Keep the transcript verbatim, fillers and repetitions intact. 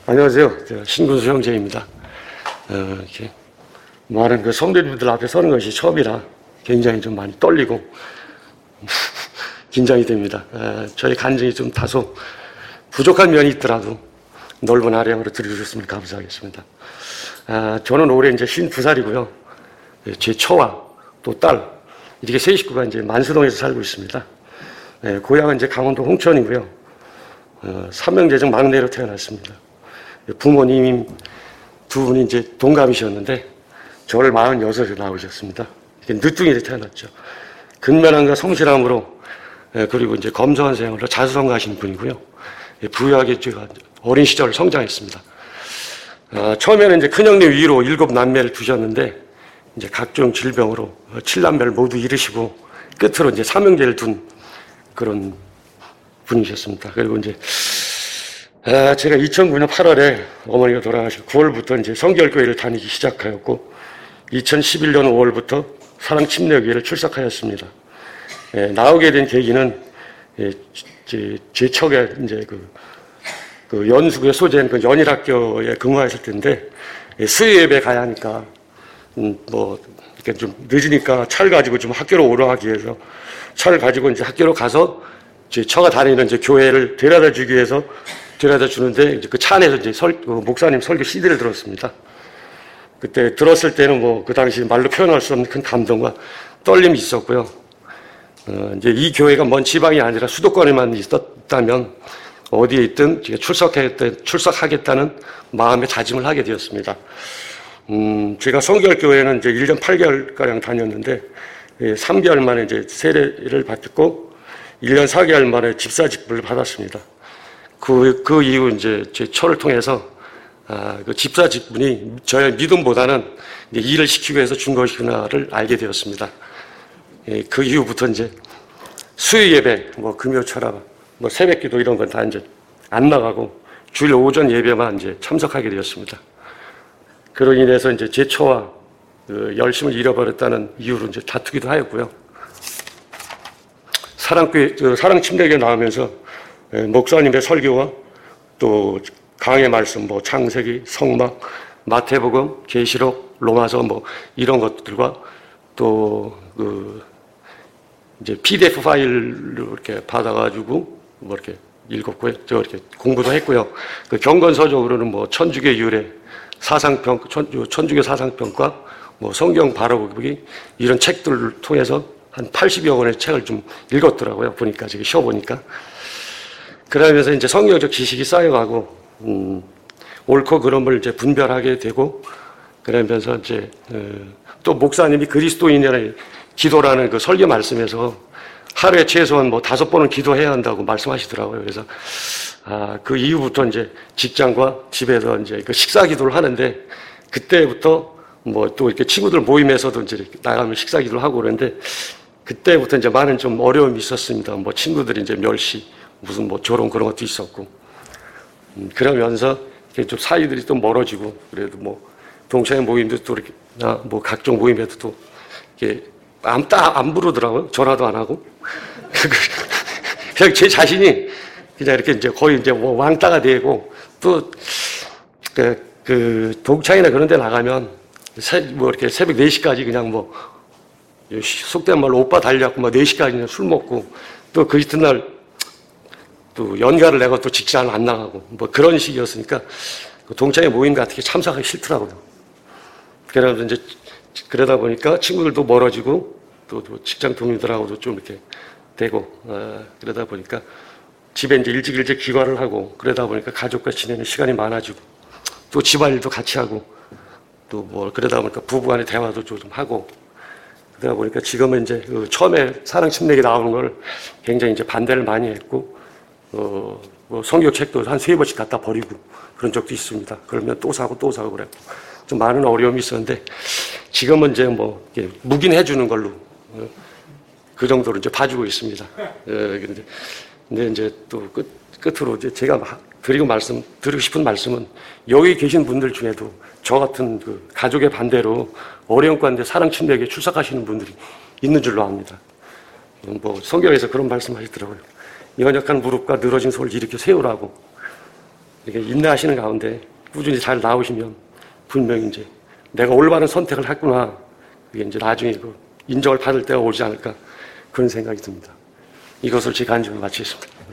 안녕하세요. 제가 신군수 형제입니다. 어, 이렇게 많은 그 성도님들 앞에 서는 것이 처음이라 굉장히 좀 많이 떨리고 긴장이 됩니다. 어, 저희 간증이 좀 다소 부족한 면이 있더라도 넓은 아량으로 들어주셨으면 감사하겠습니다. 어, 저는 올해 이제 쉰두 살이고요. 제 처와 또 딸, 이렇게 세 식구가 이제 만수동에서 살고 있습니다. 예, 고향은 이제 강원도 홍천이고요. 어, 삼형제중 막내로 태어났습니다. 부모님 두 분이 이제 동갑이셨는데 저를 마흔여섯에 낳으셨습니다. 늦둥이로 태어났죠. 근면함과 성실함으로, 예, 그리고 이제 검소한 생활로 자수성가하신 분이고요. 예, 부유하게 제가 어린 시절 성장했습니다. 어, 처음에는 이제 큰형님 위로 일곱 남매를 두셨는데 이제 각종 질병으로 칠남매를 모두 잃으시고 끝으로 이제 삼형제를 둔 그런 분이셨습니다. 그리고 이제 아, 제가 이천구 년 팔월에 어머니가 돌아가시고 구월부터 이제 성결교회를 다니기 시작하였고 이천십일 년 오월부터 사랑침례교회를 출석하였습니다. 예, 나오게 된 계기는 예, 제, 제 척에 이제 그, 그 연수구에 소재한 그 연일학교에 근무했을 텐데 예, 수요예배 가야 하니까 음, 뭐 이렇게 좀 늦으니까 차를 가지고 좀 학교로 오러가기 위해서 차를 가지고 이제 학교로 가서 제 처가 다니는 이제 교회를 데려다 주기 위해서 데려다 주는데 이제 그 차 안에서 이제 설, 그 목사님 설교 씨디를 들었습니다. 그때 들었을 때는 뭐 그 당시 말로 표현할 수 없는 큰 감동과 떨림이 있었고요. 어, 이제 이 교회가 먼 지방이 아니라 수도권에만 있었다면 어디에 있든 출석하겠다, 출석하겠다는 마음의 다짐을 하게 되었습니다. 음, 제가 성결교회는 이제 일 년 팔 개월가량 다녔는데, 예, 삼 개월 만에 이제 세례를 받고, 일 년 사 개월 만에 집사직분을 받았습니다. 그, 그 이후 이제 제 처를 통해서, 아, 그 집사직분이 저의 믿음보다는 이제 일을 시키기 위해서 준 것이구나를 알게 되었습니다. 예, 그 이후부터 이제 수요 예배, 뭐 금요 철학, 뭐 새벽 기도 이런 건 다 이제 안 나가고 주일 오전 예배만 이제 참석하게 되었습니다. 그로 인해서 이제 제 처와 그 열심을 잃어버렸다는 이유로 이제 다투기도 하였고요. 사랑교회, 사랑침례교회 나오면서 목사님의 설교와 또 강의 말씀, 뭐 창세기, 성막, 마태복음, 계시록, 로마서 뭐 이런 것들과 또 그 이제 피디에프 파일로 이렇게 받아가지고 뭐 이렇게 읽었고요. 저 이렇게 공부도 했고요. 그 경건서적으로는 뭐 천주교 유래, 사상평, 천, 천주교 사상평가, 뭐 성경 바라보기 이런 책들을 통해서 한 팔십여 권의 책을 좀 읽었더라고요. 보니까, 지금 쉬어보니까. 그러면서 이제 성경적 지식이 쌓여가고, 음, 옳고 그름을 이제 분별하게 되고, 그러면서 이제, 어, 또 목사님이 그리스도인의 기도라는 그 설교 말씀에서 하루에 최소한 뭐 다섯 번은 기도해야 한다고 말씀하시더라고요. 그래서, 아, 그 이후부터 이제 직장과 집에서 이제 그 식사 기도를 하는데, 그때부터 뭐 또 이렇게 친구들 모임에서도 이제 이렇게 나가면 식사 기도를 하고 그러는데, 그때부터 이제 많은 좀 어려움이 있었습니다. 뭐 친구들이 이제 멸시, 무슨 뭐 조롱 그런 것도 있었고, 음, 그러면서 이렇게 좀 사이들이 또 멀어지고, 그래도 뭐 동창회 모임도 또 이렇게, 아, 뭐 각종 모임에도 또 이렇게 안, 딱 안 부르더라고요. 전화도 안 하고. 그냥 제 자신이 그냥 이렇게 이제 거의 이제 뭐 왕따가 되고, 또, 그, 그, 동창이나 그런 데 나가면, 새, 뭐 이렇게 새벽 네 시까지 그냥 뭐, 속된 말로 오빠 달려갖고 막 네 시까지 그냥 술 먹고, 또 그 이튿날 또 연가를 내고 또 직장 안 나가고, 뭐 그런 식이었으니까, 동창회 모임 같은 게 참석하기 싫더라고요. 그러면서 이제, 그러다 보니까 친구들도 멀어지고, 또, 또 직장 동료들하고도 좀 이렇게 되고, 어, 그러다 보니까 집에 이제 일찍 일찍 귀가를 하고, 그러다 보니까 가족과 지내는 시간이 많아지고, 또 집안일도 같이 하고, 또 뭐, 그러다 보니까 부부간의 대화도 좀 하고, 그러다 보니까 지금은 이제 그 처음에 사랑침례기 나오는 걸 굉장히 이제 반대를 많이 했고, 어, 뭐 성경책도 한 세 번씩 갖다 버리고 그런 적도 있습니다. 그러면 또 사고 또 사고 그랬고, 좀 많은 어려움이 있었는데, 지금은 이제 뭐, 묵인해주는 걸로, 어, 그 정도로 이제 봐주고 있습니다. 어, 근데, 근데 이제 또 끝, 끝으로 이제 제가 드리고 말씀, 드리고 싶은 말씀은 여기 계신 분들 중에도 저 같은 그 가족의 반대로 어려운 가운데 사랑침례교회에 출석하시는 분들이 있는 줄로 압니다. 뭐 성경에서 그런 말씀 하시더라고요. 연약한 무릎과 늘어진 손을 일으켜 세우라고. 이렇게 인내하시는 가운데 꾸준히 잘 나오시면 분명히 이제 내가 올바른 선택을 했구나. 그게 이제 나중에 그 인정을 받을 때가 오지 않을까 그런 생각이 듭니다. 이것을 제 간증을 마치겠습니다.